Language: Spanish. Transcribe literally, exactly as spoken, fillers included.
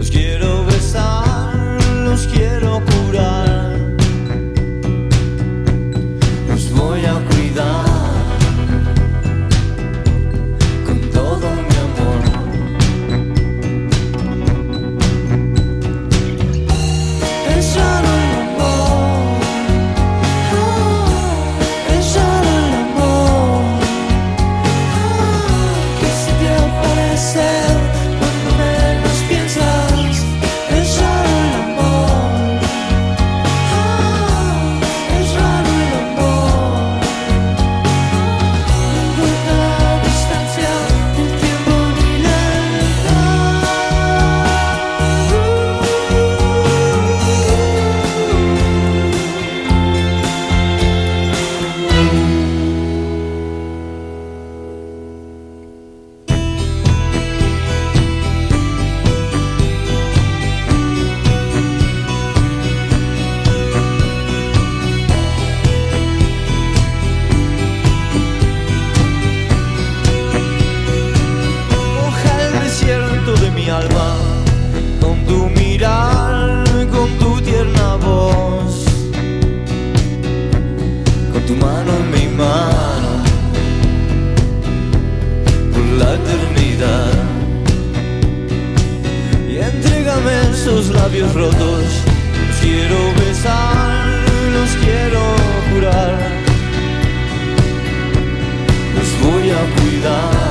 quiero besar, los quiero curar, los voy a cuidar con todo mi amor. Es raro el amor, ah, es raro el amor, ah, que se te aparece cuando menos piensas. Es raro el amor, ah, es raro el amor. No importa la distancia, el tiempo ni la edad. Moja el desierto de mi alma con tu mirar, con tu tierna voz, con tu mano en mi mano por la eternidad. Y entrégame esos labios rotos, los quiero besar, los quiero curar, los voy a cuidar